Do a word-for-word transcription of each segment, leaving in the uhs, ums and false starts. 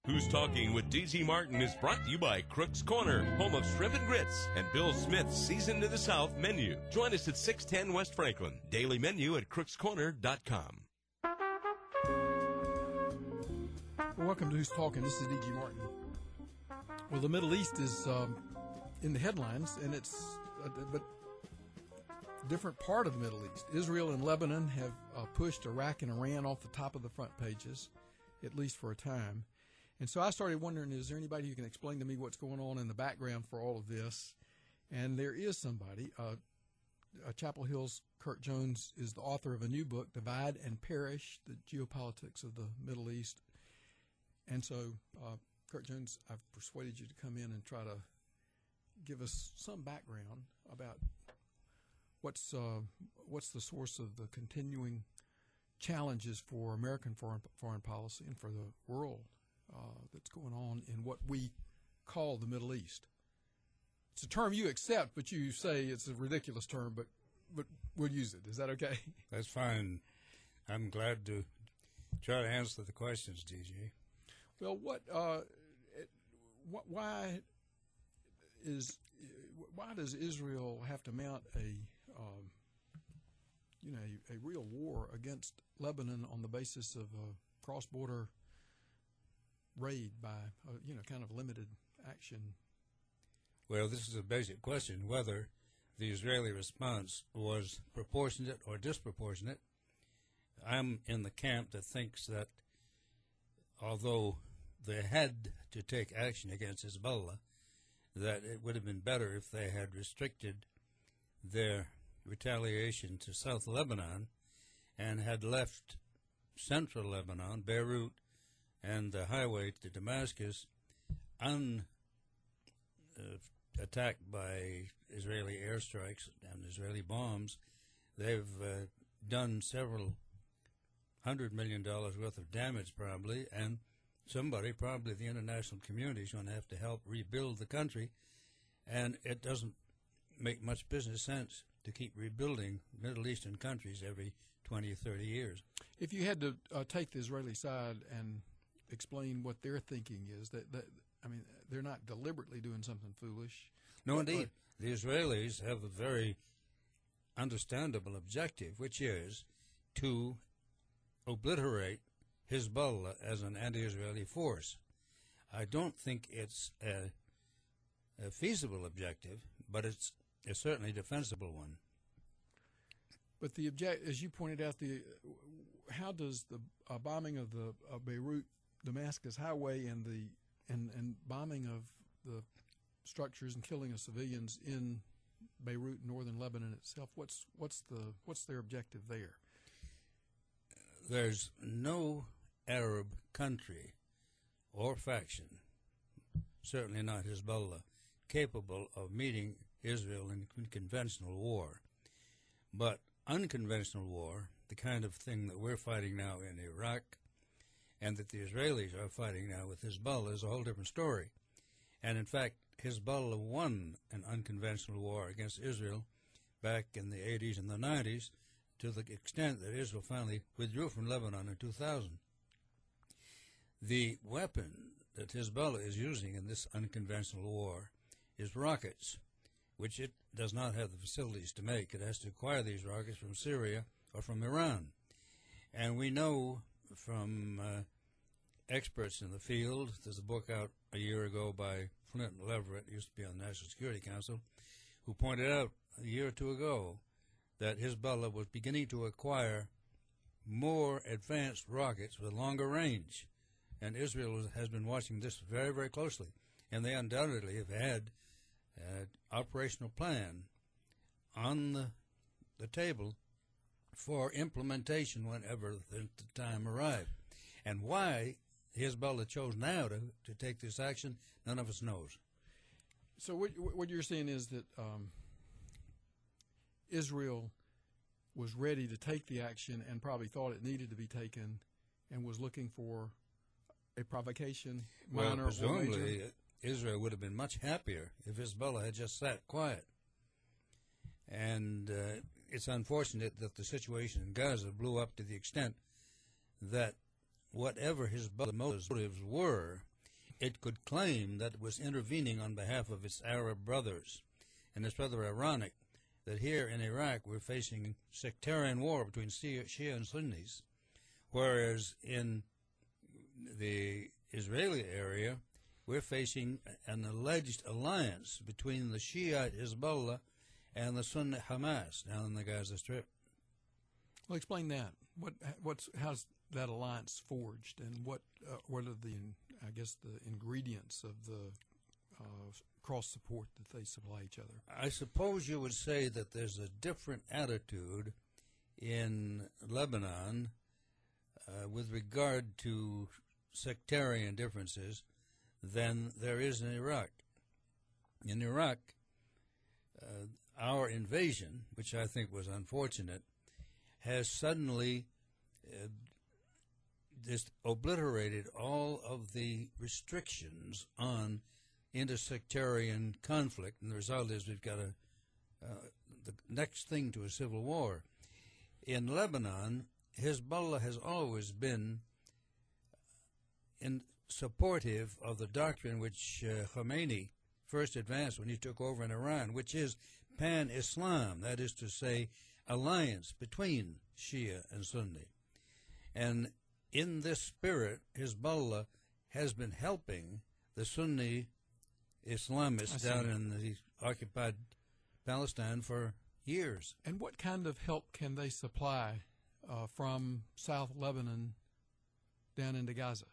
Who's Talking with D G Martin is brought to you by Crook's Corner, home of shrimp and grits, and Bill Smith's Seasoned to the South menu. Join us at six ten West Franklin. Daily menu at crooks corner dot com. Well, welcome to Who's Talking. This is D G Martin. Well, the Middle East is um, in the headlines, and it's a, but a different part of the Middle East. Israel and Lebanon have uh, pushed Iraq and Iran off the top of the front pages, at least for a time. And so I started wondering, is there anybody who can explain to me what's going on in the background for all of this? And there is somebody. Uh, uh, Chapel Hill's Kurt Jones is the author of a new book, Divide and Perish, The Geopolitics of the Middle East. And so, uh, Kurt Jones, I've persuaded you to come in and try to give us some background about what's uh, what's the source of the continuing challenges for American foreign, foreign policy and for the world. Uh, that's going on in what we call the Middle East. It's a term you accept, but you say it's a ridiculous term, but but we'll use it. Is that okay? That's fine. I'm glad to try to answer the questions, D J. Well, what, uh, it, what why is why does Israel have to mount a um, you know a, a real war against Lebanon on the basis of a cross-border raid by, uh, you know, kind of limited action? Well, this is a basic question, whether the Israeli response was proportionate or disproportionate. I'm in the camp that thinks that although they had to take action against Hezbollah, that it would have been better if they had restricted their retaliation to South Lebanon and had left central Lebanon, Beirut, and the highway to Damascus un, uh, attacked by Israeli airstrikes and Israeli bombs. They've uh, done several hundred million dollars worth of damage probably, and somebody, probably the international community, is going to have to help rebuild the country, and it doesn't make much business sense to keep rebuilding Middle Eastern countries every twenty or thirty years. If you had to uh, take the Israeli side and explain what their thinking is, that, that I mean, they're not deliberately doing something foolish. No, indeed. Or, the Israelis have a very understandable objective, which is to obliterate Hezbollah as an anti-Israeli force. I don't think it's a, a feasible objective, but it's a certainly defensible one. But the object, as you pointed out, the how does the uh, bombing of the uh, Beirut Damascus highway and the and, and bombing of the structures and killing of civilians in Beirut, northern Lebanon itself, what's what's the what's their objective there? There's no Arab country or faction, certainly not Hezbollah, capable of meeting Israel in conventional war. But unconventional war, the kind of thing that we're fighting now in Iraq and that the Israelis are fighting now with Hezbollah, is a whole different story. And in fact, Hezbollah won an unconventional war against Israel back in the eighties and the nineties, to the extent that Israel finally withdrew from Lebanon in two thousand. The weapon that Hezbollah is using in this unconventional war is rockets, which it does not have the facilities to make. It has to acquire these rockets from Syria or from Iran. And we know from uh, experts in the field, there's a book out a year ago by Flint Leverett, used to be on the National Security Council, who pointed out a year or two ago that Hezbollah was beginning to acquire more advanced rockets with longer range. And Israel has been watching this very, very closely. And they undoubtedly have had an operational plan on the, the table for implementation whenever the, the time arrived. And why Hezbollah chose now to, to take this action, none of us knows. So what, what you're saying is that um, Israel was ready to take the action and probably thought it needed to be taken and was looking for a provocation, well, minor presumably, or major? Israel would have been much happier if Hezbollah had just sat quiet. And uh, it's unfortunate that the situation in Gaza blew up to the extent that whatever Hezbollah's motives were, it could claim that it was intervening on behalf of its Arab brothers. And it's rather ironic that here in Iraq we're facing sectarian war between Shia, Shia and Sunnis, whereas in the Israeli area we're facing an alleged alliance between the Shiite Hezbollah and the Sunni Hamas down in the Gaza Strip. Well, explain that. What, what's, how's that alliance forged, and what, uh, what are the, I guess, the ingredients of the uh, cross support that they supply each other? I suppose you would say that there's a different attitude in Lebanon uh, with regard to sectarian differences than there is in Iraq. In Iraq, uh, our invasion, which I think was unfortunate, has suddenly uh, just obliterated all of the restrictions on intersectarian conflict, and the result is we've got a uh, the next thing to a civil war. In Lebanon, Hezbollah has always been in supportive of the doctrine which uh, Khomeini first advanced when he took over in Iran, which is pan-Islam, that is to say, alliance between Shia and Sunni. And in this spirit, Hezbollah has been helping the Sunni Islamists down in the occupied Palestine for years. And what kind of help can they supply uh, from South Lebanon down into Gaza?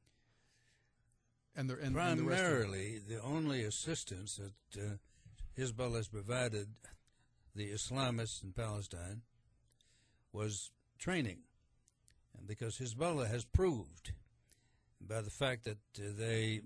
And the, and, Primarily, and the, the only assistance that uh, Hezbollah has provided the Islamists in Palestine was training. And because Hezbollah has proved by the fact that uh, they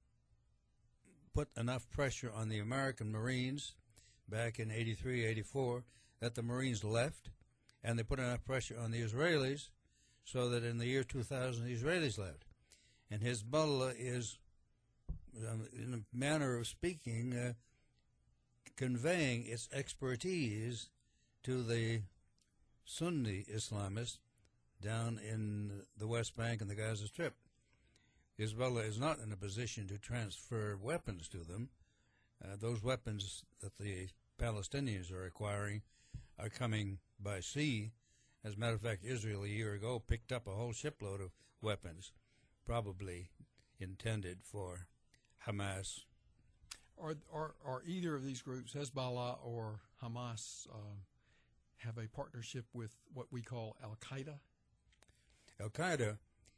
put enough pressure on the American Marines back in eighty-three, eighty-four that the Marines left, and they put enough pressure on the Israelis so that in the year two thousand the Israelis left. And Hezbollah is, um, in a manner of speaking, uh, conveying its expertise to the Sunni Islamists down in the West Bank and the Gaza Strip. Hezbollah is not in a position to transfer weapons to them. Uh, those weapons that the Palestinians are acquiring are coming by sea. As a matter of fact, Israel a year ago picked up a whole shipload of weapons, probably intended for Hamas. Are, are, are either of these groups, Hezbollah or Hamas, uh, have a partnership with what we call Al-Qaeda? Al-Qaeda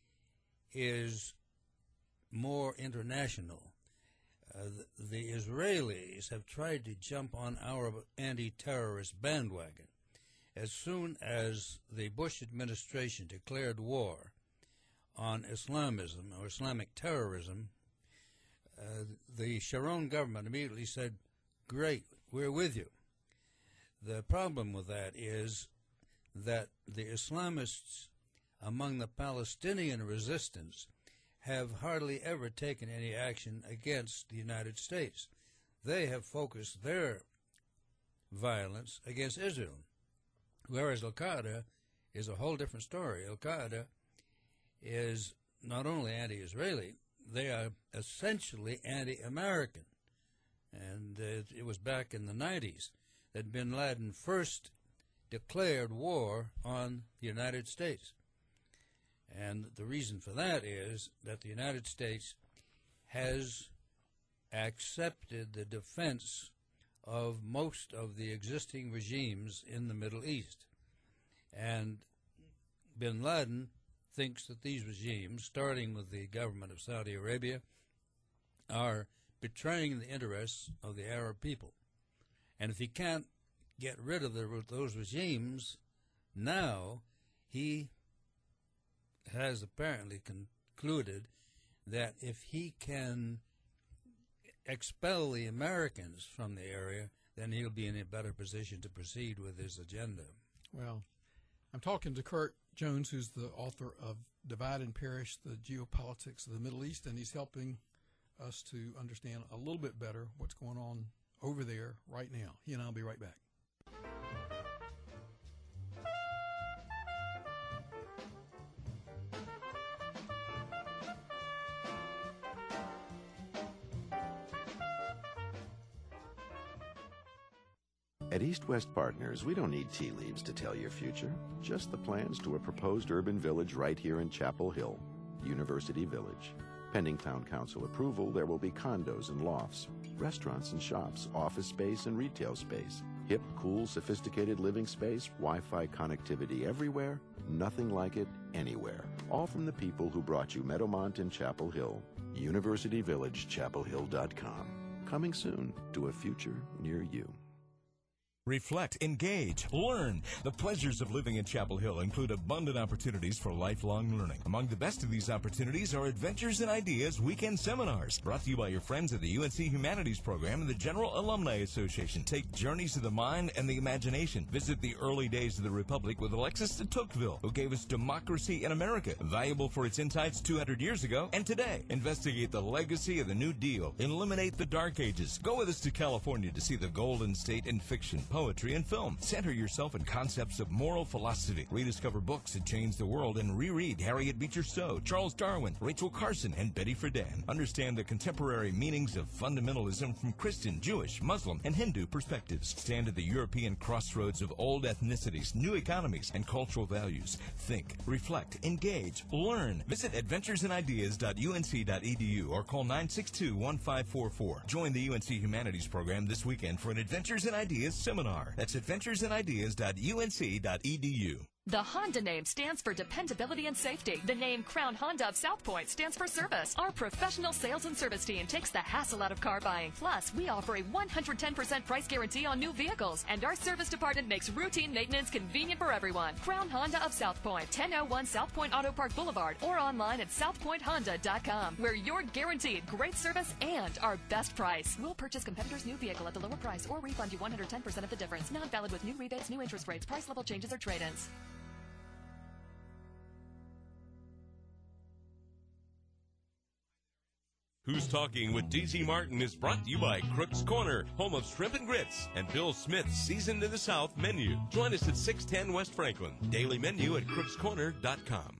is more international. Uh, the, the Israelis have tried to jump on our anti-terrorist bandwagon. As soon as the Bush administration declared war on Islamism or Islamic terrorism, uh, the Sharon government immediately said, great, we're with you. The problem with that is that the Islamists among the Palestinian resistance have hardly ever taken any action against the United States. They have focused their violence against Israel, whereas Al-Qaeda is a whole different story. Al-Qaeda is not only anti-Israeli, they are essentially anti-American. And uh, it was back in the nineties that bin Laden first declared war on the United States. And the reason for that is that the United States has accepted the defense of most of the existing regimes in the Middle East. And bin Laden thinks that these regimes, starting with the government of Saudi Arabia, are betraying the interests of the Arab people. And if he can't get rid of the, those regimes now, he has apparently concluded that if he can expel the Americans from the area, then he'll be in a better position to proceed with his agenda. Well, I'm talking to Kurt Jones, who's the author of Divide and Perish, the Geopolitics of the Middle East, and he's helping us to understand a little bit better what's going on over there right now. He and I'll be right back. At East West Partners, we don't need tea leaves to tell your future, just the plans to a proposed urban village right here in Chapel Hill, University Village. Pending Town Council approval, there will be condos and lofts, restaurants and shops, office space and retail space, hip, cool, sophisticated living space, Wi-Fi connectivity everywhere, nothing like it anywhere. All from the people who brought you Meadowmont and Chapel Hill. University Village, chapel hill dot com. Coming soon to a future near you. Reflect, engage, learn. The pleasures of living in Chapel Hill include abundant opportunities for lifelong learning. Among the best of these opportunities are Adventures and Ideas weekend seminars, brought to you by your friends at the U N C Humanities Program and the General Alumni Association. Take journeys to the mind and the imagination. Visit the early days of the Republic with Alexis de Tocqueville, who gave us democracy in America, valuable for its insights two hundred years ago and today. Investigate the legacy of the New Deal. Eliminate the Dark Ages. Go with us to California to see the Golden State in fiction, poetry, and film. Center yourself in concepts of moral philosophy. Rediscover books that changed the world and reread Harriet Beecher Stowe, Charles Darwin, Rachel Carson, and Betty Friedan. Understand the contemporary meanings of fundamentalism from Christian, Jewish, Muslim, and Hindu perspectives. Stand at the European crossroads of old ethnicities, new economies, and cultural values. Think, reflect, engage, learn. Visit adventures and ideas dot u n c dot e d u or call nine six two, one five four four. Join the U N C Humanities Program this weekend for an Adventures and Ideas seminar. That's adventures and ideas dot u n c dot e d u. The Honda name stands for dependability and safety. The name Crown Honda of South Point stands for service. Our professional sales and service team takes the hassle out of car buying. Plus, we offer a one hundred ten percent price guarantee on new vehicles. And our service department makes routine maintenance convenient for everyone. Crown Honda of South Point, ten oh one South Point Auto Park Boulevard, or online at south point honda dot com, where you're guaranteed great service and our best price. We'll purchase competitors' new vehicle at the lower price or refund you one hundred ten percent of the difference. Not valid with new rebates, new interest rates, price level changes, or trade-ins. Who's Talking with D Z Martin is brought to you by Crook's Corner, home of shrimp and grits, and Bill Smith's Seasoned to the South menu. Join us at six ten West Franklin. Daily menu at crooks corner dot com.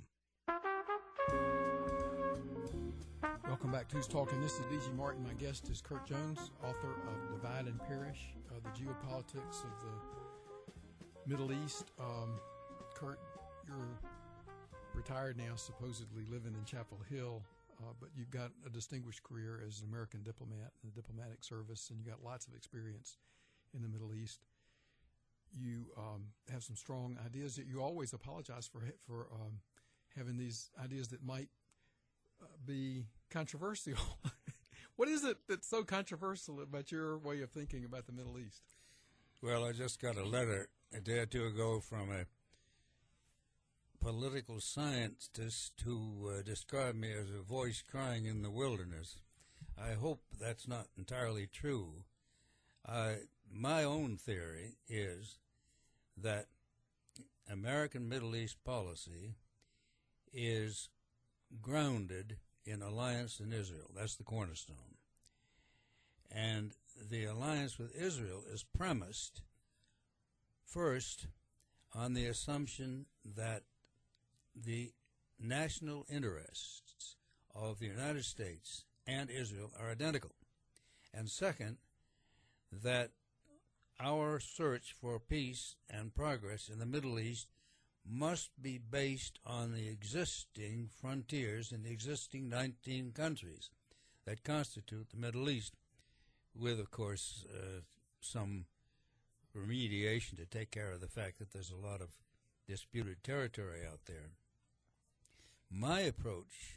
Welcome back to Who's Talking. This is D G Martin. My guest is Kurt Jones, author of Divide and Perish, uh, the geopolitics of the Middle East. Um, Kurt, you're retired now, supposedly living in Chapel Hill. Uh, but you've got a distinguished career as an American diplomat in the diplomatic service, and you got lots of experience in the Middle East. You um, have some strong ideas. That you always apologize for for um, having these ideas that might uh, be controversial. What is it that's so controversial about your way of thinking about the Middle East? Well, I just got a letter a day or two ago from a political scientist who uh, described me as a voice crying in the wilderness. I hope that's not entirely true. Uh, my own theory is that American Middle East policy is grounded in alliance in Israel. That's the cornerstone. And the alliance with Israel is premised first on the assumption that the national interests of the United States and Israel are identical. And second, that our search for peace and progress in the Middle East must be based on the existing frontiers in the existing nineteen countries that constitute the Middle East, with, of course, uh, some remediation to take care of the fact that there's a lot of disputed territory out there. My approach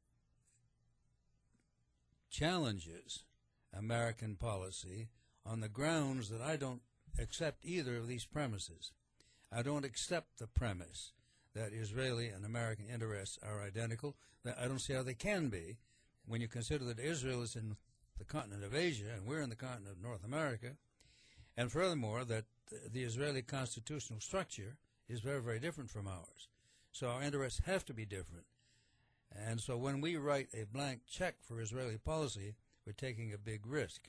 challenges American policy on the grounds that I don't accept either of these premises. I don't accept the premise that Israeli and American interests are identical. I don't see how they can be when you consider that Israel is in the continent of Asia and we're in the continent of North America, and furthermore that the Israeli constitutional structure is very, very different from ours. So our interests have to be different. And so when we write a blank check for Israeli policy, we're taking a big risk.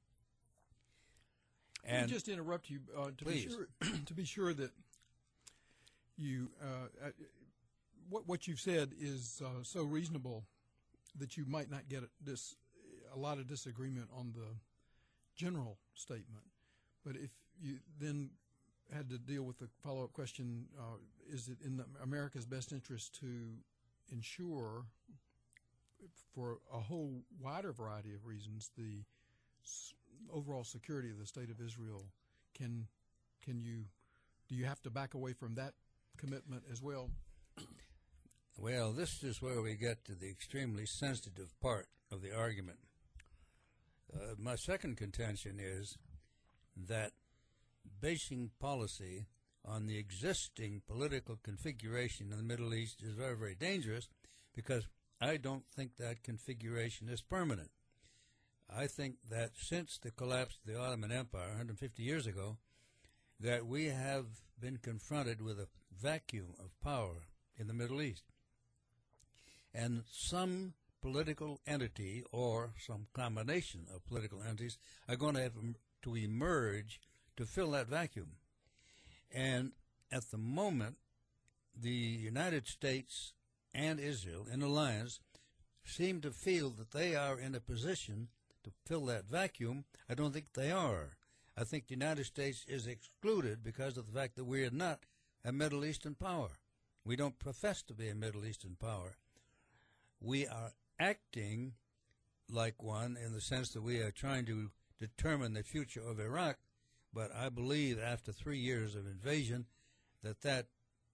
And Let me just interrupt you uh, to please. be sure to be sure that you uh, uh, what what you've said is uh, so reasonable that you might not get a, this a lot of disagreement on the general statement. But if you then had to deal with the follow-up question, uh, is it in the, America's best interest to ensure, for a whole wider variety of reasons, the s- overall security of the State of Israel? Can can you, do you have to back away from that commitment as well? Well, this is where we get to the extremely sensitive part of the argument. Uh, my second contention is that basing policy on the existing political configuration in the Middle East is very, very dangerous, because I don't think that configuration is permanent. I think that since the collapse of the Ottoman Empire one hundred fifty years ago, that we have been confronted with a vacuum of power in the Middle East. And some political entity or some combination of political entities are going to have to emerge to fill that vacuum. And at the moment, the United States and Israel in alliance seem to feel that they are in a position to fill that vacuum. I don't think they are. I think the United States is excluded because of the fact that we are not a Middle Eastern power. We don't profess to be a Middle Eastern power. We are acting like one in the sense that we are trying to determine the future of Iraq, but I believe after three years of invasion that that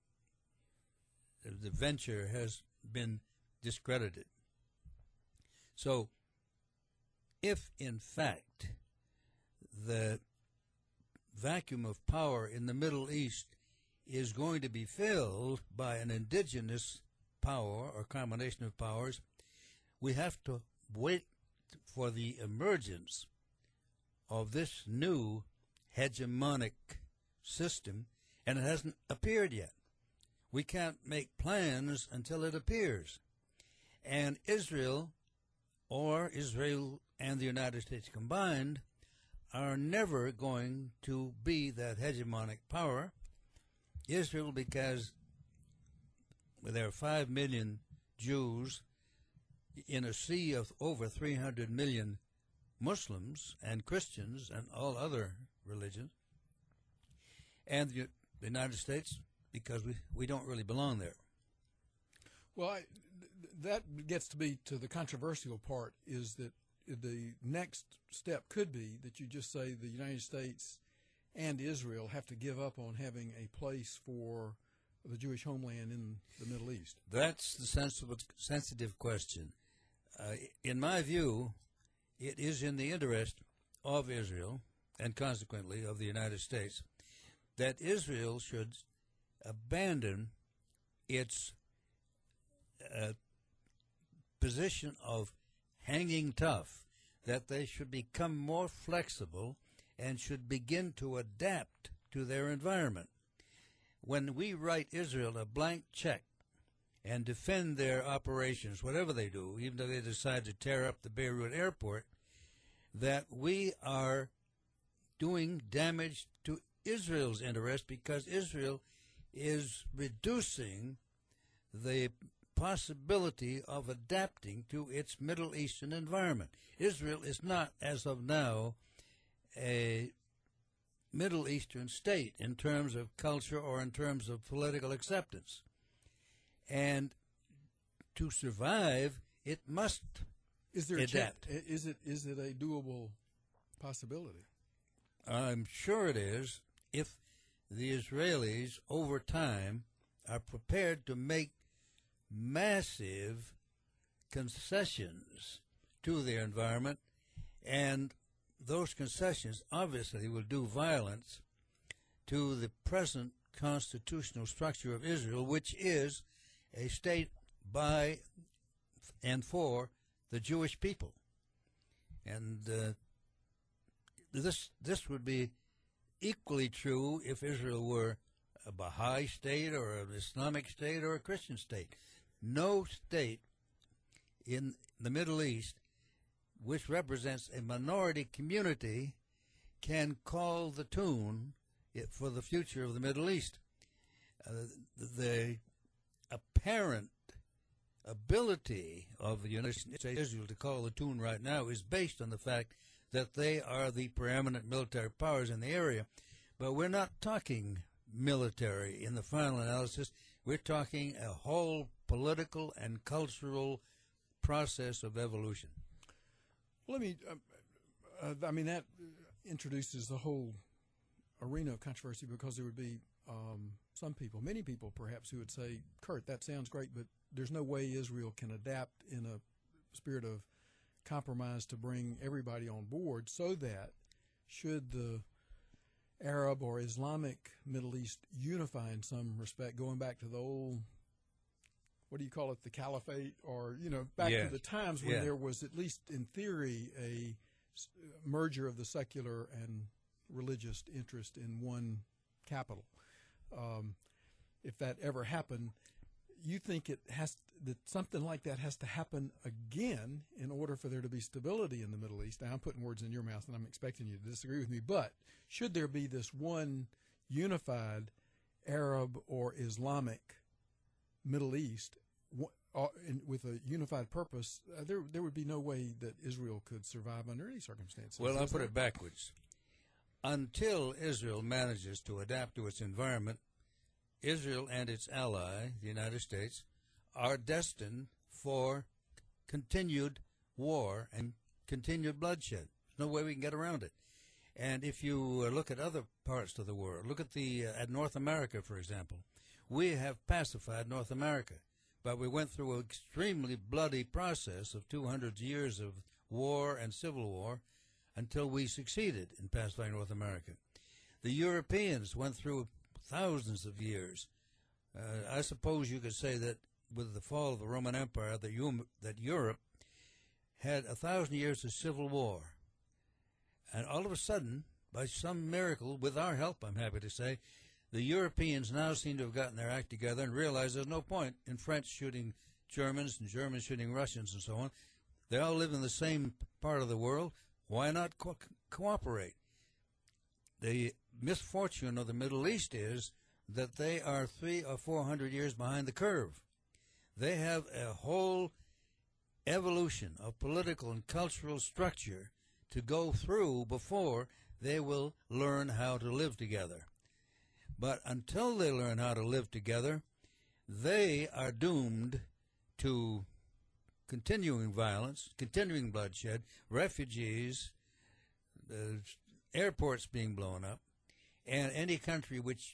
the venture has been discredited. So if in fact the vacuum of power in the Middle East is going to be filled by an indigenous power or combination of powers, we have to wait for the emergence of this new hegemonic system, and it hasn't appeared yet. We can't make plans until it appears. And Israel, or Israel and the United States combined, are never going to be that hegemonic power. Israel, because there are five million Jews in a sea of over three hundred million Muslims and Christians and all other religions, and the United States, because we, we don't really belong there. Well, I, that gets to be to the controversial part, is that the next step could be that you just say the United States and Israel have to give up on having a place for the Jewish homeland in the Middle East. That's the sensitive, sensitive question. Uh, in my view, it is in the interest of Israel, and consequently of the United States, that Israel should abandon its uh, position of hanging tough, that they should become more flexible and should begin to adapt to their environment. When we write Israel a blank check and defend their operations, whatever they do, even if they decide to tear up the Beirut airport, that we are doing damage to Israel's interest, because Israel is reducing the possibility of adapting to its Middle Eastern environment. Israel is not, as of now, a Middle Eastern state in terms of culture or in terms of political acceptance. And to survive, it must Is there adapt. A ch- is it is it a doable possibility? I'm sure it is, if the Israelis over time are prepared to make massive concessions to their environment, and those concessions obviously will do violence to the present constitutional structure of Israel, which is a state by and for the Jewish people. And uh, this this would be equally true if Israel were a Baha'i state or an Islamic state or a Christian state. No state in the Middle East which represents a minority community can call the tune for the future of the Middle East. Uh, the apparent ability of the United States Israel to call the tune right now is based on the fact that they are the preeminent military powers in the area. But we're not talking military in the final analysis. We're talking a whole political and cultural process of evolution. Let me, uh, uh, I mean, that introduces the whole arena of controversy, because there would be um, some people, many people perhaps, who would say, Kurt, that sounds great, but there's no way Israel can adapt in a spirit of compromise to bring everybody on board, so that should the Arab or Islamic Middle East unify in some respect, going back to the old, what do you call it, the caliphate, or, you know, back yes. to the times when yeah. there was, at least in theory, a merger of the secular and religious interest in one capital. Um, if that ever happened, you think it has that something like that has to happen again in order for there to be stability in the Middle East? Now, I'm putting words in your mouth, and I'm expecting you to disagree with me, but should there be this one unified Arab or Islamic Middle East uh, in, with a unified purpose, uh, there there would be no way that Israel could survive under any circumstances. Well, I'll Is put there? it backwards. Until Israel manages to adapt to its environment, Israel and its ally, the United States, are destined for continued war and continued bloodshed. There's no way we can get around it. And if you uh, look at other parts of the world, look at the uh, at North America, for example. We have pacified North America, but we went through an extremely bloody process of two hundred years of war and civil war until we succeeded in pacifying North America. The Europeans went through thousands of years. Uh, I suppose you could say that with the fall of the Roman Empire, that, you, that Europe had a thousand years of civil war. And all of a sudden, by some miracle, with our help, I'm happy to say, the Europeans now seem to have gotten their act together and realize there's no point in French shooting Germans and Germans shooting Russians and so on. They all live in the same part of the world. Why not co- cooperate? The misfortune of the Middle East is that they are three or four hundred years behind the curve. They have a whole evolution of political and cultural structure to go through before they will learn how to live together. But until they learn how to live together, they are doomed to continuing violence, continuing bloodshed, refugees, uh, airports being blown up, and any country which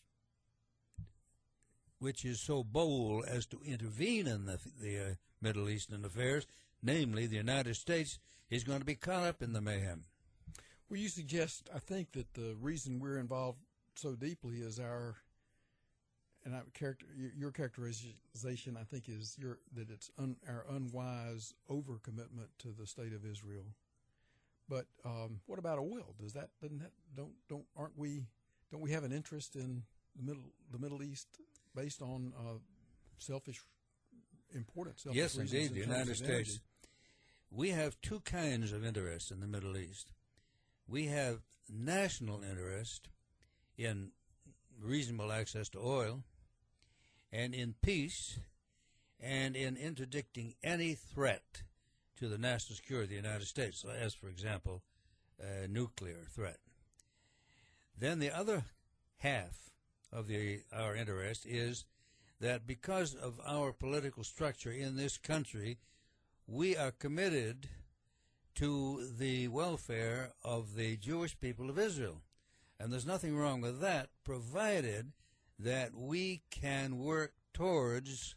which is so bold as to intervene in the, the uh, Middle Eastern affairs, namely the United States, is going to be caught up in the mayhem. Well, you suggest, I think, that the reason we're involved so deeply is our, and I character, your characterization, I think, is your, that it's un, our unwise overcommitment to the state of Israel. But um, what about oil? Does that doesn't that don't don't aren't we don't we have an interest in the middle the Middle East based on uh, selfish importance? Selfish yes, indeed, the United States. Energy? We have two kinds of interest in the Middle East. We have national interest in reasonable access to oil, and in peace, and in interdicting any threat to the national security of the United States, as, for example, a nuclear threat. Then the other half of the, our interest is that because of our political structure in this country, we are committed to the welfare of the Jewish people of Israel. And there's nothing wrong with that, provided that we can work towards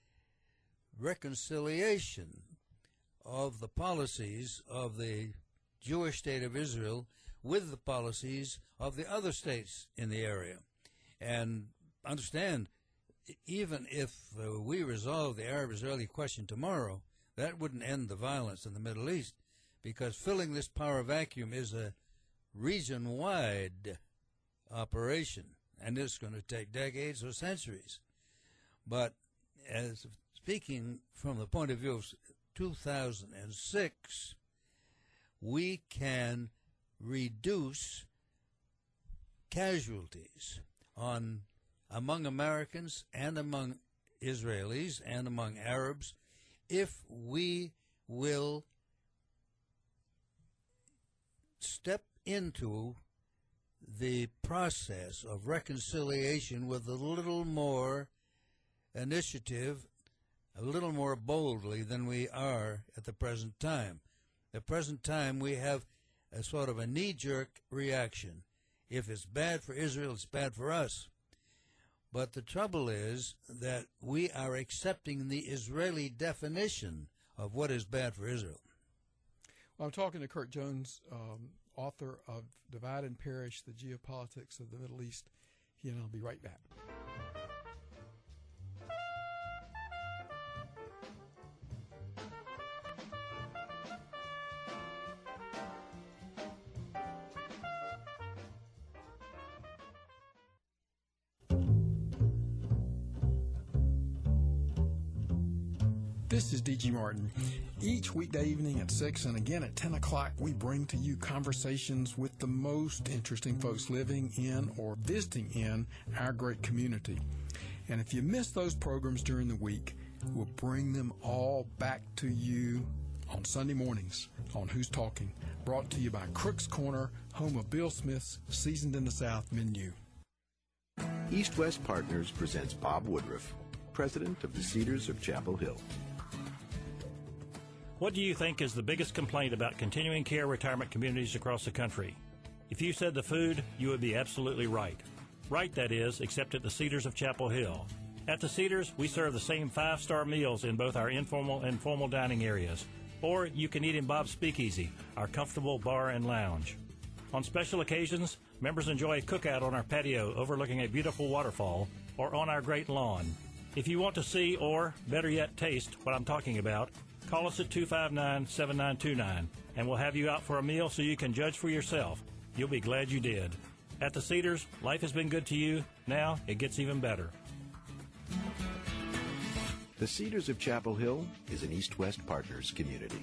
reconciliation of the policies of the Jewish state of Israel with the policies of the other states in the area. And understand, even if uh, we resolve the Arab-Israeli question tomorrow, that wouldn't end the violence in the Middle East, because filling this power vacuum is a region-wide operation, and it's going to take decades or centuries. But as speaking from the point of view of two thousand six, we can reduce casualties on among Americans and among Israelis and among Arabs if we will step into the process of reconciliation with a little more initiative, a little more boldly than we are at the present time. At the present time, we have a sort of a knee-jerk reaction. If it's bad for Israel, it's bad for us. But the trouble is that we are accepting the Israeli definition of what is bad for Israel. Well, I'm talking to Kurt Jones, um, author of Divide and Perish, The Geopolitics of the Middle East. He and I'll be right back. This is D G Martin. Each weekday evening at six and again at ten o'clock, we bring to you conversations with the most interesting folks living in or visiting in our great community. And if you miss those programs during the week, we'll bring them all back to you on Sunday mornings on Who's Talking, brought to you by Crooks Corner, home of Bill Smith's Seasoned in the South menu. East West Partners presents Bob Woodruff, president of the Cedars of Chapel Hill. What do you think is the biggest complaint about continuing care retirement communities across the country? If you said the food, you would be absolutely right. Right, that is, except at the Cedars of Chapel Hill. At the Cedars, we serve the same five-star meals in both our informal and formal dining areas. Or you can eat in Bob's Speakeasy, our comfortable bar and lounge. On special occasions, members enjoy a cookout on our patio overlooking a beautiful waterfall or on our great lawn. If you want to see or, better yet, taste what I'm talking about, call us at two five nine, seven nine two nine, and we'll have you out for a meal so you can judge for yourself. You'll be glad you did. At the Cedars, life has been good to you. Now it gets even better. The Cedars of Chapel Hill is an East West Partners community.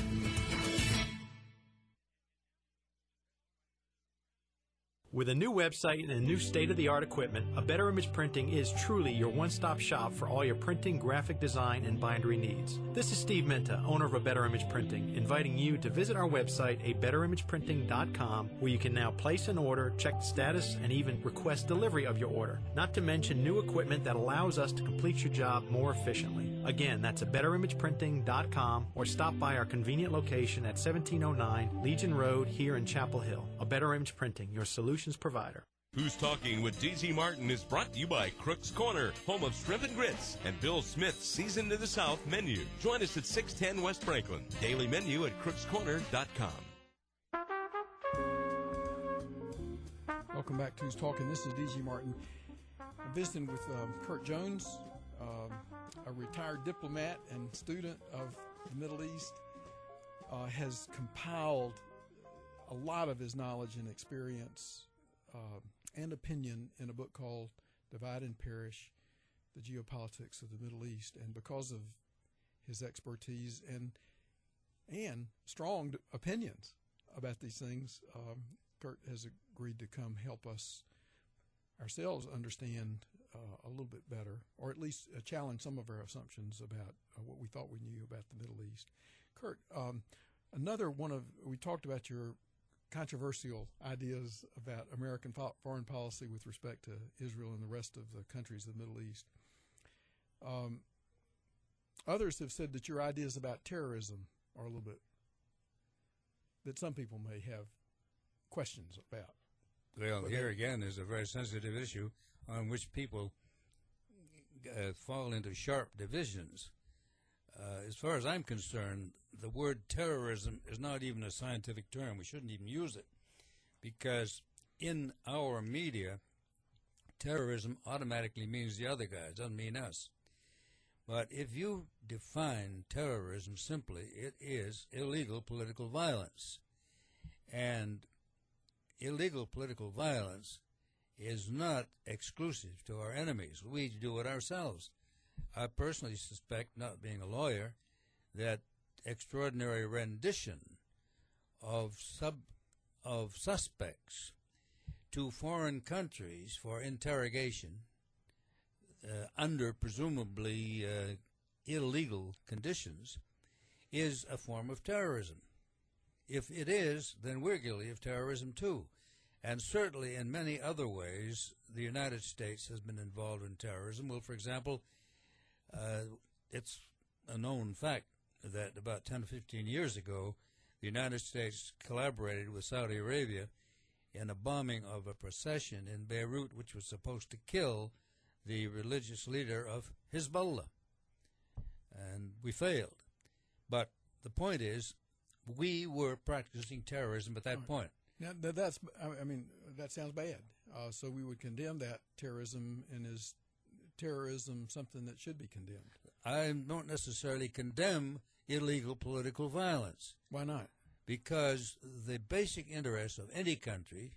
With a new website and a new state-of-the-art equipment, A Better Image Printing is truly your one-stop shop for all your printing, graphic design, and bindery needs. This is Steve Minta, owner of A Better Image Printing, inviting you to visit our website, a better image printing dot com, where you can now place an order, check the status, and even request delivery of your order. Not to mention new equipment that allows us to complete your job more efficiently. Again, that's a better image printing dot com, or stop by our convenient location at seventeen oh nine Legion Road here in Chapel Hill. A Better Image Printing, your solutions provider. Who's Talking with D Z Martin is brought to you by Crooks Corner, home of shrimp and grits, and Bill Smith's Seasoned to the South menu. Join us at six ten West Franklin. Daily menu at crooks corner dot com. Welcome back to Who's Talking. This is D G Martin. I'm visiting with um, Kurt Jones, um, a retired diplomat and student of the Middle East, uh, has compiled a lot of his knowledge and experience uh, and opinion in a book called Divide and Perish, The Geopolitics of the Middle East. And because of his expertise and and strong opinions about these things, um, Kurt has agreed to come help us ourselves understand uh, a little bit better, or at least uh, challenge some of our assumptions about uh, what we thought we knew about the Middle East. Kurt, um, another one of, we talked about your controversial ideas about American fo- foreign policy with respect to Israel and the rest of the countries of the Middle East. Um, others have said that your ideas about terrorism are a little bit, that some people may have questions about. Well, here again is a very sensitive issue on which people uh, fall into sharp divisions. Uh, as far as I'm concerned, the word terrorism is not even a scientific term. We shouldn't even use it, because in our media, terrorism automatically means the other guy. It doesn't mean us. But if you define terrorism simply, it is illegal political violence. And illegal political violence is not exclusive to our enemies. We do it ourselves. I personally suspect, not being a lawyer, that extraordinary rendition of sub of suspects to foreign countries for interrogation uh, under presumably uh, illegal conditions is a form of terrorism. If it is, then we're guilty of terrorism too. And certainly in many other ways, the United States has been involved in terrorism. Well, for example, uh, it's a known fact that about ten or fifteen years ago, the United States collaborated with Saudi Arabia in a bombing of a procession in Beirut, which was supposed to kill the religious leader of Hezbollah. And we failed. But the point is, we were practicing terrorism at that Right. point. Now, that, that's, I mean, that sounds bad. Uh, so we would condemn that terrorism, and is terrorism something that should be condemned? I don't necessarily condemn illegal political violence. Why not? Because the basic interest of any country,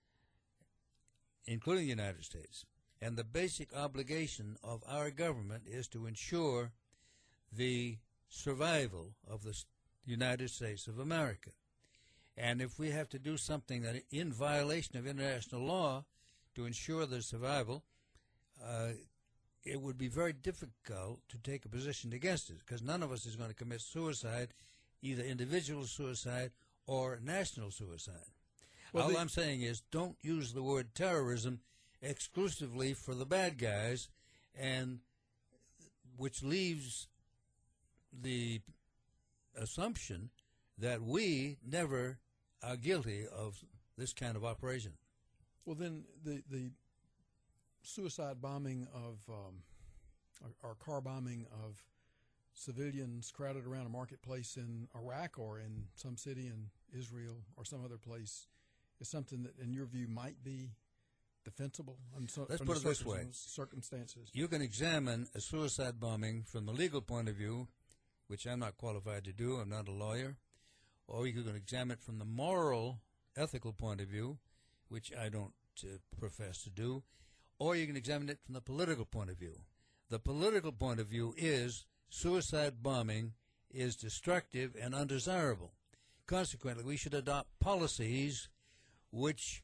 including the United States, and the basic obligation of our government is to ensure the survival of the United States of America. And if we have to do something that in violation of international law to ensure their survival, uh, it would be very difficult to take a position against it, because none of us is going to commit suicide, either individual suicide or national suicide. Well, All the- I'm saying is don't use the word terrorism exclusively for the bad guys, and which leaves the assumption that we never are guilty of this kind of operation. Well, then the the suicide bombing of um, or, or car bombing of civilians crowded around a marketplace in Iraq or in some city in Israel or some other place is something that, in your view, might be defensible. And so, Let's from put the it this way. circumstances. You can examine a suicide bombing from the legal point of view, which I'm not qualified to do. I'm not a lawyer. Or you can examine it from the moral, ethical point of view, which I don't uh, profess to do. Or you can examine it from the political point of view. The political point of view is suicide bombing is destructive and undesirable. Consequently, we should adopt policies which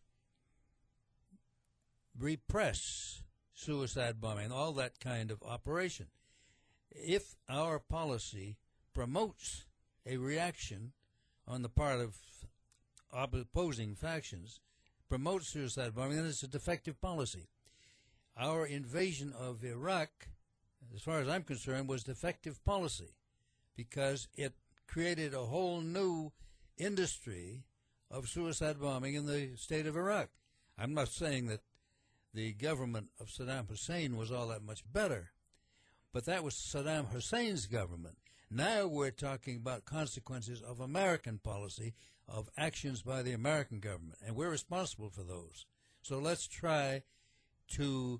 repress suicide bombing, all that kind of operation. If our policy promotes a reaction on the part of opposing factions, promotes suicide bombing, then it's a defective policy. Our invasion of Iraq, as far as I'm concerned, was defective policy because it created a whole new industry of suicide bombing in the state of Iraq. I'm not saying that the government of Saddam Hussein was all that much better, but that was Saddam Hussein's government. Now we're talking about consequences of American policy, of actions by the American government, and we're responsible for those. So let's try to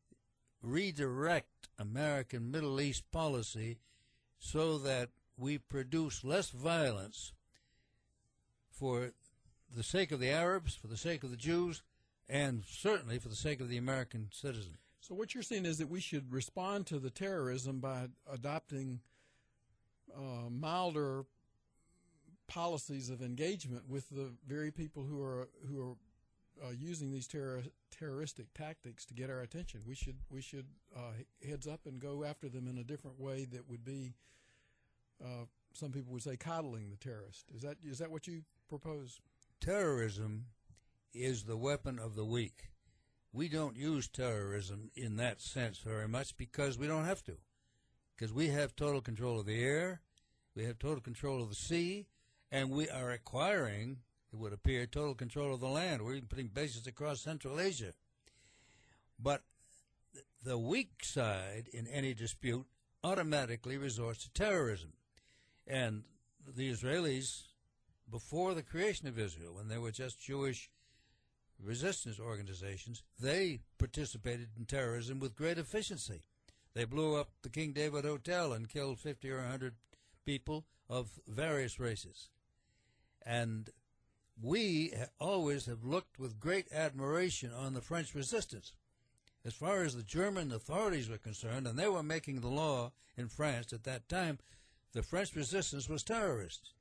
redirect American Middle East policy so that we produce less violence for the sake of the Arabs, for the sake of the Jews, and certainly for the sake of the American citizen. So what you're saying is that we should respond to the terrorism by adopting uh, milder policies of engagement with the very people who are who are uh, using these terror, terroristic tactics to get our attention. We should we should uh, heads up and go after them in a different way that would be, uh, some people would say, coddling the terrorist. Is that is that what you propose? Terrorism is the weapon of the weak. We don't use terrorism in that sense very much because we don't have to. Because we have total control of the air, we have total control of the sea, and we are acquiring, it would appear, total control of the land. We're even putting bases across Central Asia. But the weak side in any dispute automatically resorts to terrorism. And the Israelis, before the creation of Israel, when they were just Jewish resistance organizations, they participated in terrorism with great efficiency. They blew up the King David Hotel and killed fifty or one hundred people of various races. And we ha- always have looked with great admiration on the French resistance. As far as the German authorities were concerned, and they were making the law in France at that time, the French resistance was terrorist.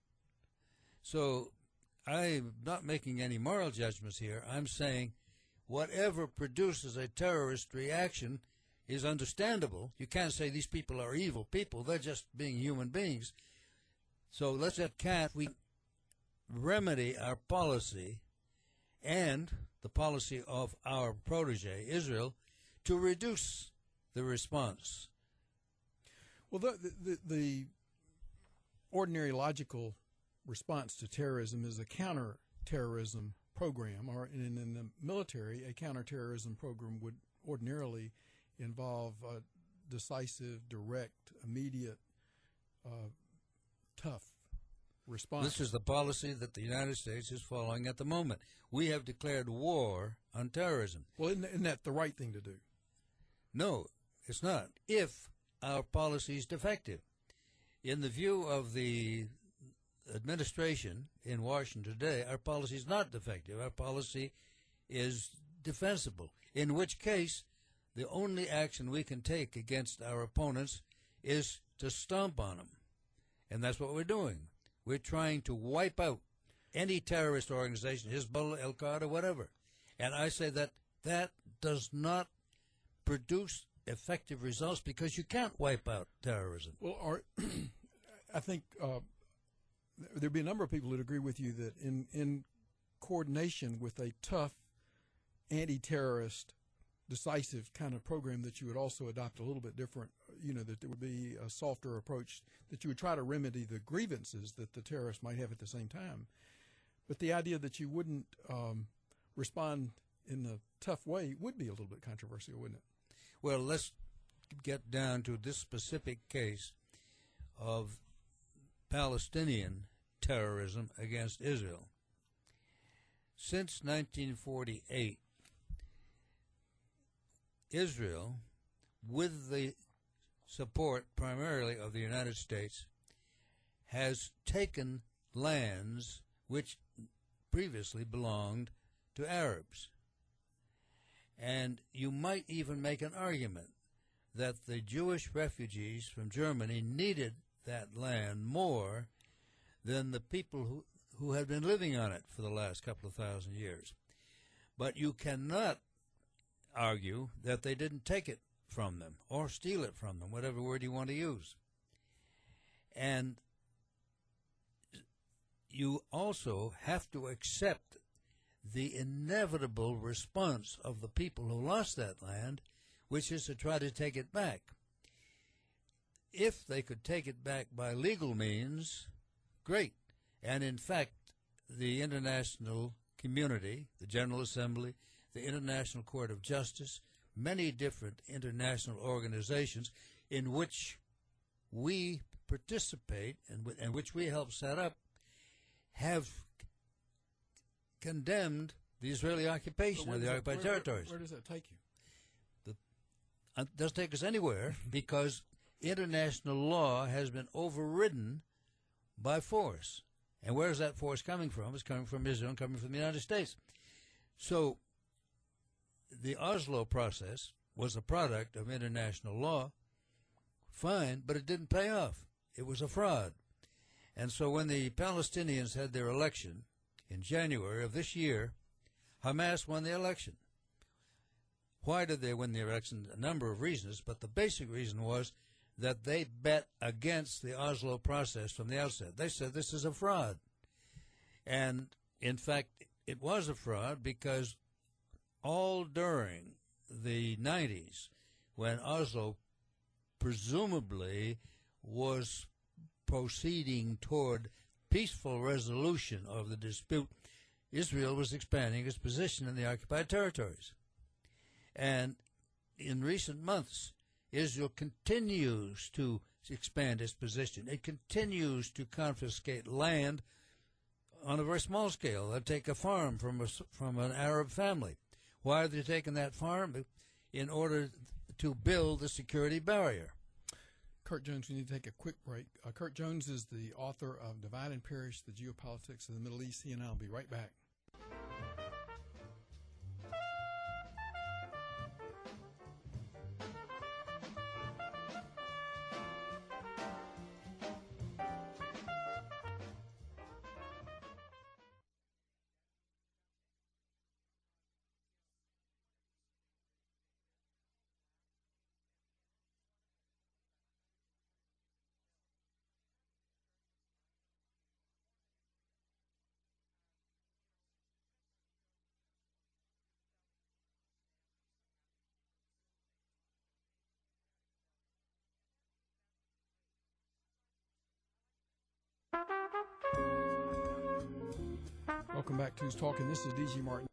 So I'm not making any moral judgments here. I'm saying whatever produces a terrorist reaction is understandable. You can't say these people are evil people. They're just being human beings. So let's at can't we remedy our policy and the policy of our protege, Israel, to reduce the response. Well, the, the, the ordinary logical response to terrorism is a counterterrorism program, or in, in the military, a counterterrorism program would ordinarily involve a decisive, direct, immediate, uh, tough response. This is the policy that the United States is following at the moment. We have declared war on terrorism. Well, isn't, isn't that the right thing to do? No, it's not. If our policy is defective. In the view of the administration in Washington today, our policy is not defective. Our policy is defensible, in which case the only action we can take against our opponents is to stomp on them. And that's what we're doing. We're trying to wipe out any terrorist organization, Hezbollah, Al-Qaeda, whatever. And I say that that does not produce effective results because you can't wipe out terrorism. Well, our, I think uh, there'd be a number of people that agree with you that in, in coordination with a tough anti-terrorist decisive kind of program that you would also adopt a little bit different, you know, that there would be a softer approach, that you would try to remedy the grievances that the terrorists might have at the same time. But the idea that you wouldn't um, respond in a tough way would be a little bit controversial, wouldn't it? Well, let's get down to this specific case of Palestinian terrorism against Israel. Since nineteen forty-eight, Israel, with the support primarily of the United States, has taken lands which previously belonged to Arabs. And you might even make an argument that the Jewish refugees from Germany needed that land more than the people who, who had been living on it for the last couple of thousand years. But you cannot argue that they didn't take it from them or steal it from them, whatever word you want to use. And you also have to accept the inevitable response of the people who lost that land, which is to try to take it back. If they could take it back by legal means, great. And in fact, the international community, the General Assembly, the International Court of Justice, many different international organizations in which we participate and, and which we help set up, have condemned the Israeli occupation of the occupied where, territories. Where, where does that take you? The, it doesn't take us anywhere because international law has been overridden by force. And where is that force coming from? It's coming from Israel and coming from the United States. So the Oslo process was a product of international law, fine, but it didn't pay off. It was a fraud. And so when the Palestinians had their election in January of this year, Hamas won the election. Why did they win the election? A number of reasons, but the basic reason was that they bet against the Oslo process from the outset. They said this is a fraud. And, in fact, it was a fraud because all during the nineties, when Oslo presumably was proceeding toward peaceful resolution of the dispute, Israel was expanding its position in the occupied territories. And in recent months, Israel continues to expand its position. It continues to confiscate land on a very small scale. They'll take a farm from a, from an Arab family. Why are they taking that farm? In order to build the security barrier. Kurt Jones, we need to take a quick break. Uh, Kurt Jones is the author of Divide and Perish, The Geopolitics of the Middle East. He and I will be right back. Welcome back to Who's Talking. This is D G Martin.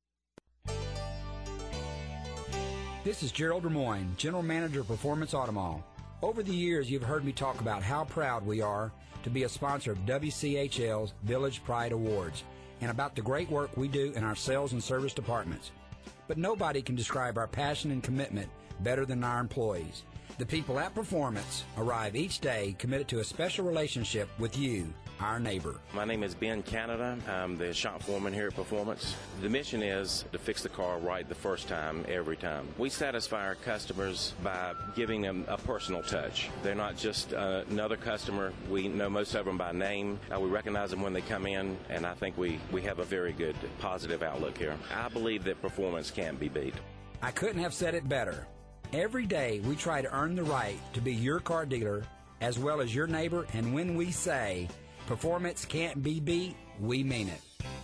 This is Gerald Lemoyne, General Manager of Performance Automall. Over the years, you've heard me talk about how proud we are to be a sponsor of W C H L's Village Pride Awards and about the great work we do in our sales and service departments. But nobody can describe our passion and commitment better than our employees. The people at Performance arrive each day committed to a special relationship with you, our neighbor. My name is Ben Canada. I'm the shop foreman here at Performance. The mission is to fix the car right the first time, every time. We satisfy our customers by giving them a personal touch. They're not just uh, another customer. We know most of them by name. Uh, we recognize them when they come in, and I think we, we have a very good positive outlook here. I believe that Performance can't be beat. I couldn't have said it better. Every day we try to earn the right to be your car dealer as well as your neighbor, and when we say Performance can't be beat, we mean it.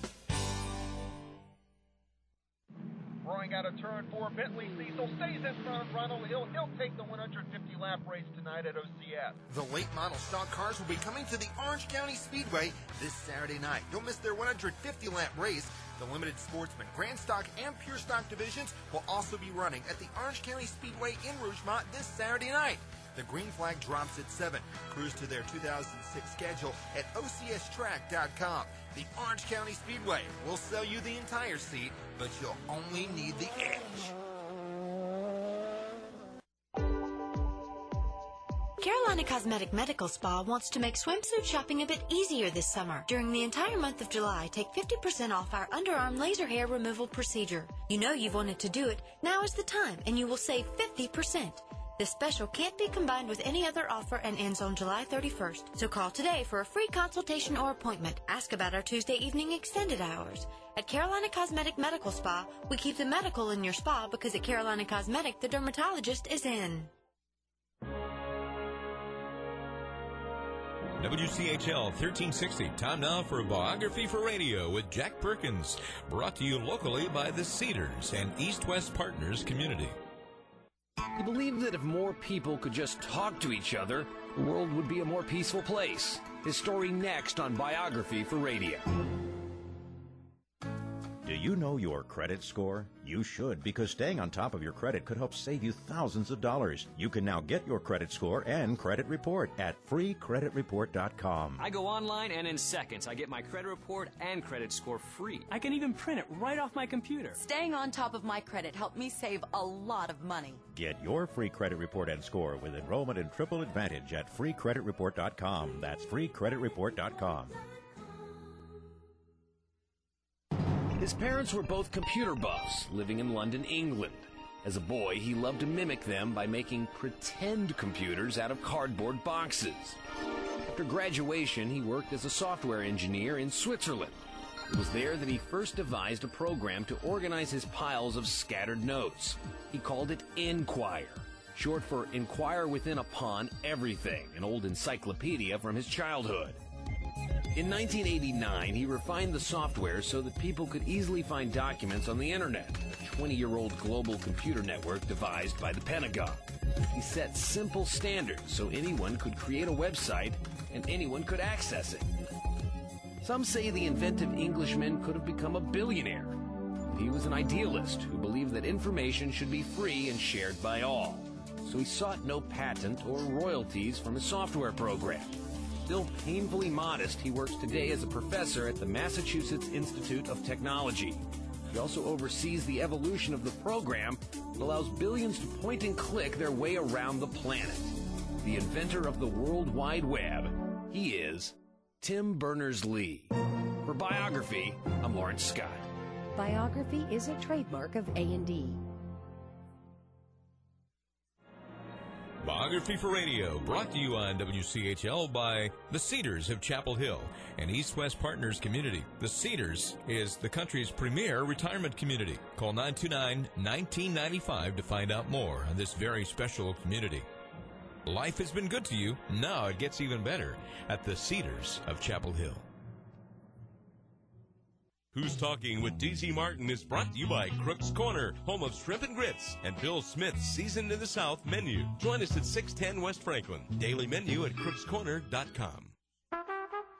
Roaring out of turn four, Bentley Cecil stays in front. Ronald Hill, he'll take the one hundred fifty lap race tonight at O C S. The late model stock cars will be coming to the Orange County Speedway this Saturday night. Don't miss their one hundred fifty lap race. The limited sportsman, grand stock, and pure stock divisions will also be running at the Orange County Speedway in Rougemont this Saturday night. The green flag drops at seven. Cruise to their two thousand six schedule at O C S track dot com. The Orange County Speedway will sell you the entire seat, but you'll only need the edge. Carolina Cosmetic Medical Spa wants to make swimsuit shopping a bit easier this summer. During the entire month of July, take fifty percent off our underarm laser hair removal procedure. You know you've wanted to do it. Now is the time, and you will save fifty percent. This special can't be combined with any other offer and ends on July thirty-first. So call today for a free consultation or appointment. Ask about our Tuesday evening extended hours. At Carolina Cosmetic Medical Spa, we keep the medical in your spa because at Carolina Cosmetic, the dermatologist is in. W C H L thirteen sixty. Time now for a Biography for Radio with Jack Perkins. Brought to you locally by the Cedars and East West Partners Community. You believe that if more people could just talk to each other, the world would be a more peaceful place. His story next on Biography for Radio. Do you know your credit score? You should, because staying on top of your credit could help save you thousands of dollars. You can now get your credit score and credit report at free credit report dot com. I go online and in seconds I get my credit report and credit score free. I can even print it right off my computer. Staying on top of my credit helped me save a lot of money. Get your free credit report and score with enrollment in Triple Advantage at free credit report dot com. That's free credit report dot com. His parents were both computer buffs, living in London, England. As a boy, he loved to mimic them by making pretend computers out of cardboard boxes. After graduation, he worked as a software engineer in Switzerland. It was there that he first devised a program to organize his piles of scattered notes. He called it Enquire, short for Inquire Within Upon Everything, an old encyclopedia from his childhood. In nineteen eighty-nine, he refined the software so that people could easily find documents on the Internet, a twenty-year-old global computer network devised by the Pentagon. He set simple standards so anyone could create a website and anyone could access it. Some say the inventive Englishman could have become a billionaire. He was an idealist who believed that information should be free and shared by all. So he sought no patent or royalties from his software program. Still painfully modest, he works today as a professor at the Massachusetts Institute of Technology. He also oversees the evolution of the program that allows billions to point and click their way around the planet. The inventor of the World Wide Web, he is Tim Berners-Lee. For Biography, I'm Lawrence Scott. Biography is a trademark of A and D. Biography for Radio, brought to you on W C H L by the Cedars of Chapel Hill, an East-West Partners community. The Cedars is the country's premier retirement community. Call nine two nine, one nine nine five to find out more on this very special community. Life has been good to you. Now it gets even better at the Cedars of Chapel Hill. Who's Talking with D Z Martin is brought to you by Crook's Corner, home of shrimp and grits, and Bill Smith's Seasoned in the South menu. Join us at six ten West Franklin. Daily menu at crooks corner dot com.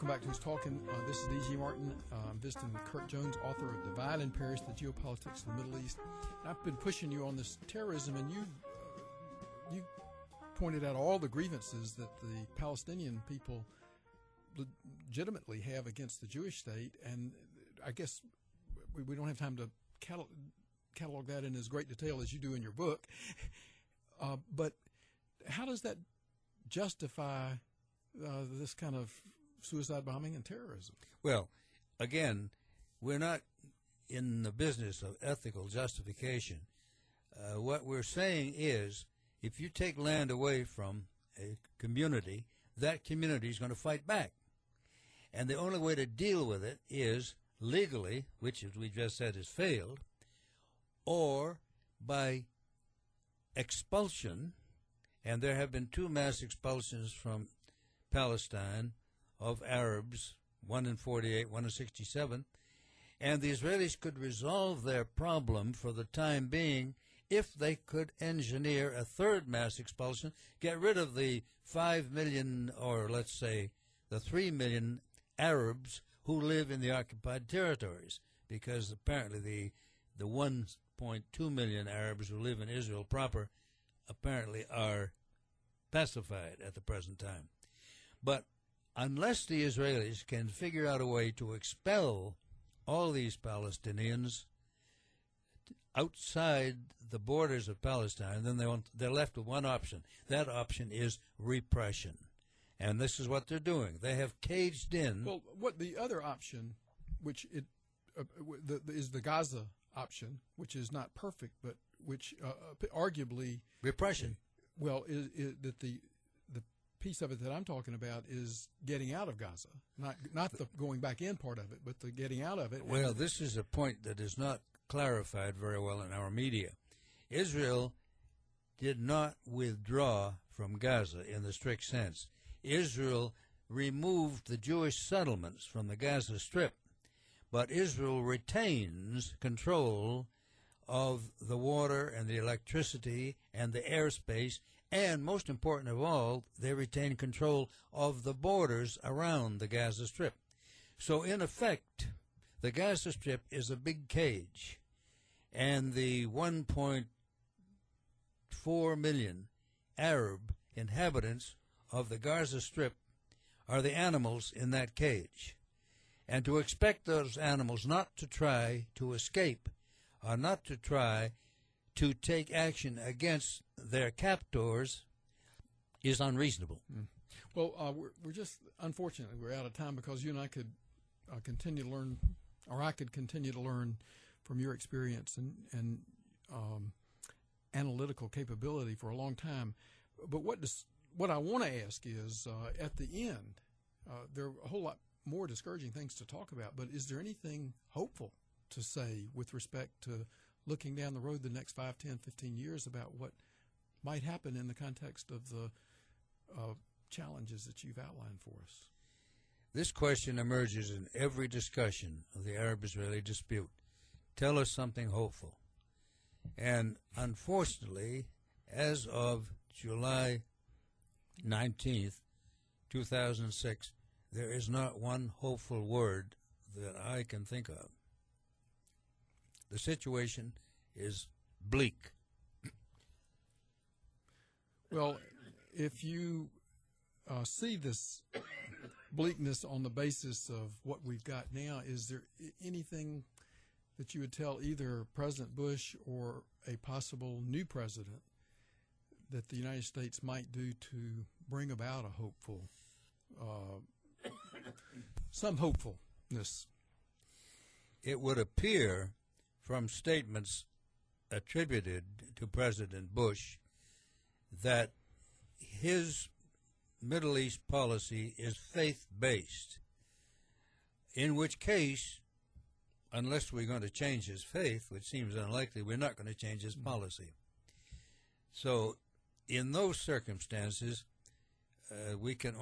Welcome back to Who's Talking. Uh, this is D G Martin. Uh, I'm visiting with Kurt Jones, author of Divide and Perish, The Geopolitics of the Middle East. And I've been pushing you on this terrorism, and you uh, you pointed out all the grievances that the Palestinian people legitimately have against the Jewish state, and I guess we, we don't have time to catalog, catalog that in as great detail as you do in your book. Uh, but how does that justify uh, this kind of suicide bombing and terrorism? Well, again, we're not in the business of ethical justification. Uh, what we're saying is, if you take land away from a community, that community is going to fight back. And the only way to deal with it is legally, which, as we just said, has failed, or by expulsion. And there have been two mass expulsions from Palestine of Arabs, one in forty-eight, one in sixty-seven. And the Israelis could resolve their problem for the time being if they could engineer a third mass expulsion, get rid of the five million, or let's say the three million Arabs who live in the occupied territories, because apparently the the one point two million Arabs who live in Israel proper apparently are pacified at the present time. But unless the Israelis can figure out a way to expel all these Palestinians outside the borders of Palestine, then they want, they're left with one option. That option is repression. And this is what they're doing. They have caged in. Well, what the other option, which it uh, the, the, is the Gaza option, which is not perfect, but which uh, arguably repression. Well, is, is that the the piece of it that I'm talking about is getting out of Gaza, not not the going back in part of it, but the getting out of it. Well, this is a point that is not clarified very well in our media. Israel did not withdraw from Gaza in the strict sense. Israel removed the Jewish settlements from the Gaza Strip, but Israel retains control of the water and the electricity and the airspace, and most important of all, they retain control of the borders around the Gaza Strip. So in effect, the Gaza Strip is a big cage, and the one point four million Arab inhabitants of the Gaza Strip are the animals in that cage. And to expect those animals not to try to escape or not to try to take action against their captors is unreasonable. Mm. Well, uh, we're, we're just, unfortunately, we're out of time, because you and I could uh, continue to learn, or I could continue to learn from your experience and, and um, analytical capability for a long time. But what does, what I want to ask is, uh, at the end, uh, there are a whole lot more discouraging things to talk about, but is there anything hopeful to say with respect to looking down the road the next five, ten, fifteen years about what might happen in the context of the uh, challenges that you've outlined for us? This question emerges in every discussion of the Arab-Israeli dispute. Tell us something hopeful. And unfortunately, as of July nineteenth, two thousand six, there is not one hopeful word that I can think of. The situation is bleak. Well, if you uh, see this bleakness on the basis of what we've got now, is there anything that you would tell either President Bush or a possible new president that the United States might do to bring about a hopeful, uh, some hopefulness? It would appear from statements attributed to President Bush that his Middle East policy is faith-based, in which case, unless we're going to change his faith, which seems unlikely, we're not going to change his policy. So in those circumstances, uh, we can